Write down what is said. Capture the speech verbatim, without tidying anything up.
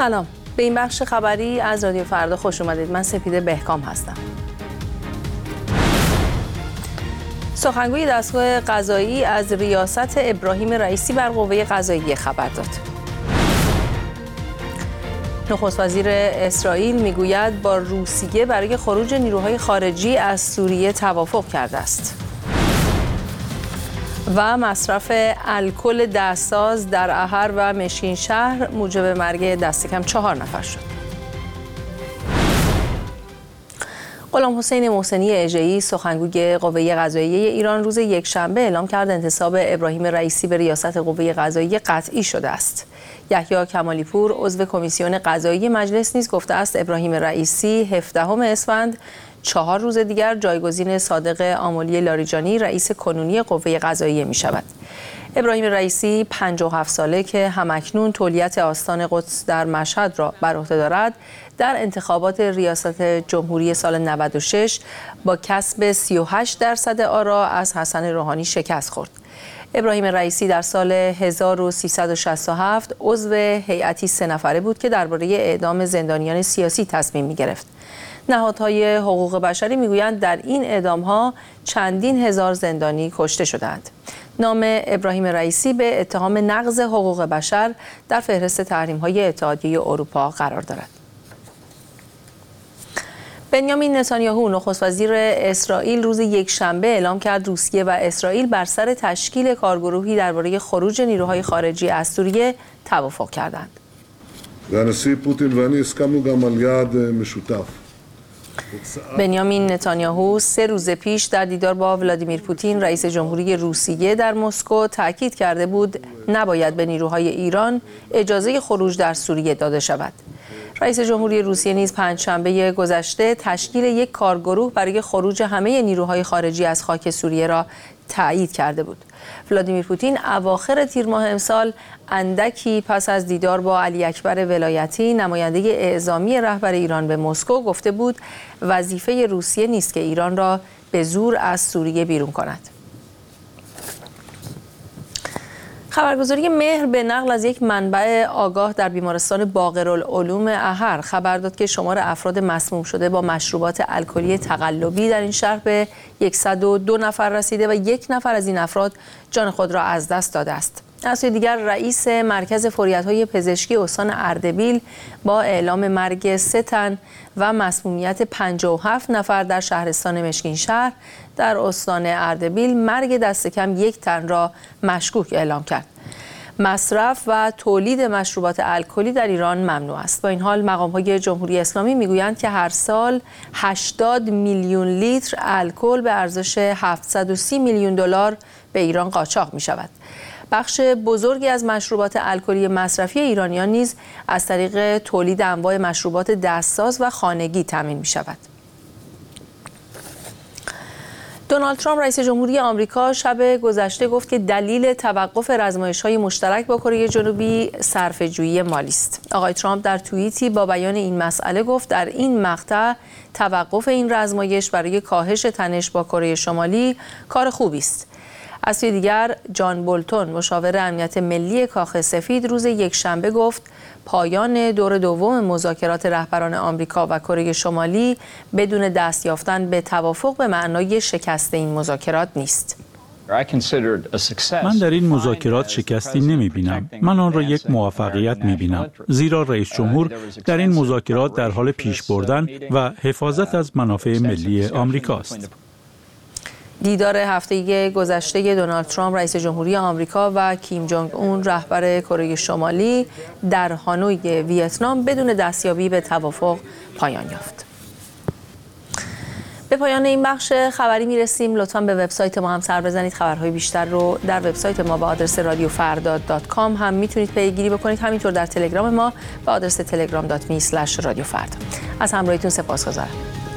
سلام، به این بخش خبری از رادیو فردا خوش اومدید. من سپیده بهکام هستم. سخنگوی دستگاه قضایی از ریاست ابراهیم رئیسی بر قوه قضاییه خبر داد. نخست وزیر اسرائیل میگوید با روسیه برای خروج نیروهای خارجی از سوریه توافق کرده است. و مصرف الکل دستساز در احر و مشکین شهر موجب مرگ دست کم چهار نفر شد. غلام حسین محسنی اژه‌ای سخنگوی قوه قضاییه ایران روز یکشنبه اعلام کرد انتصاب ابراهیم رئیسی به ریاست قوه قضاییه قطعی شده است. یحیی کمالی پور عضو کمیسیون قضایی مجلس نیز گفته است ابراهیم رئیسی هفدهم اسفند چهار روز دیگر جایگزین صادق آملی لاریجانی رئیس کنونی قوه قضاییه می شود. ابراهیم رئیسی پنجاه و هفت ساله که همکنون تولیت آستان قدس در مشهد را بر عهده دارد، در انتخابات ریاست جمهوری سال نود و شش با کسب سی و هشت درصد آرا از حسن روحانی شکست خورد. ابراهیم رئیسی در سال هزار و سیصد و شصت و هفت عضو هیئتی سه نفره بود که درباره اعدام زندانیان سیاسی تصمیم می گرفت. نهادهای حقوق بشری میگویند در این اعدام‌ها چندین هزار زندانی کشته شدند. نام ابراهیم رئیسی به اتهام نقض حقوق بشر در فهرست تحریم‌های اتحادیه اروپا قرار دارد. بنیامین نتانیاهو نخست وزیر اسرائیل روز یکشنبه اعلام کرد روسیه و اسرائیل بر سر تشکیل کارگروهی درباره خروج نیروهای خارجی از سوریه توافق کردند. והנשיא פוטין ואני הסכמנו גם על יעד משותף. بنیامین نتانیاهو سه روز پیش در دیدار با ولادیمیر پوتین رئیس جمهوری روسیه در مسکو تاکید کرده بود نباید به نیروهای ایران اجازه خروج در سوریه داده شود. رئیس جمهوری روسیه نیز پنجشنبه گذشته تشکیل یک کارگروه برای خروج همه نیروهای خارجی از خاک سوریه را تایید کرده بود. ولادیمیر پوتین اواخر تیر ماه امسال اندکی پس از دیدار با علی اکبر ولایتی نماینده اعزامی رهبر ایران به مسکو گفته بود وظیفه روسیه نیست که ایران را به زور از سوریه بیرون کند. خبرگزاری مهر به نقل از یک منبع آگاه در بیمارستان باقرالعلوم احر خبر داد که شمار افراد مسموم شده با مشروبات الکلی تقلبی در این شهر به صد و دو نفر رسیده و یک نفر از این افراد جان خود را از دست داده است. از سوی دیگر رئیس مرکز فوریت‌های پزشکی استان اردبیل با اعلام مرگ سه تن و مسمومیت پنجاه و هفت نفر در شهرستان مشکین شهر در استان اردبیل مرگ دست کم یک تن را مشکوک اعلام کرد. مصرف و تولید مشروبات الکلی در ایران ممنوع است. با این حال مقام‌های جمهوری اسلامی میگویند که هر سال هشتاد میلیون لیتر الکل به ارزش هفتصد و سی میلیون دلار به ایران قاچاق می‌شود. بخش بزرگی از مشروبات الکلی مصرفی ایرانیان نیز از طریق تولید انواع مشروبات دستساز و خانگی تامین می‌شود. دونالد ترامپ رئیس جمهوری آمریکا شب گذشته گفت که دلیل توقف رزمایش‌های مشترک با کره جنوبی صرفه‌جویی مالی است. آقای ترامپ در توییتی با بیان این مسئله گفت در این مقطع توقف این رزمایش برای کاهش تنش با کره شمالی کار خوبی است. از سوی دیگر جان بولتون مشاور امنیت ملی کاخ سفید روز یکشنبه گفت پایان دور دوم مذاکرات رهبران آمریکا و کره شمالی بدون دست یافتن به توافق به معنای شکست این مذاکرات نیست. من در این مذاکرات شکستی نمی بینم. من آن را یک موفقیت می بینم. زیرا رئیس جمهور در این مذاکرات در حال پیش بردن و حفاظت از منافع ملی آمریکا است. دیدار هفتگی گذشته دونالد ترامپ رئیس جمهوری آمریکا و کیم جونگ اون رهبر کره شمالی در هانوی ویتنام بدون دستیابی به توافق پایان یافت. به پایان این بخش خبری میرسیم. لطفاً به وبسایت ما هم سر بزنید. خبرهای بیشتر رو در وبسایت ما با آدرس رادیو فردا دات کام هم میتونید پیگیری بکنید. همینطور در تلگرام ما با آدرس تلگرام دات می اسلش رادیو فردا. از همراهیتون سپاسگزارم.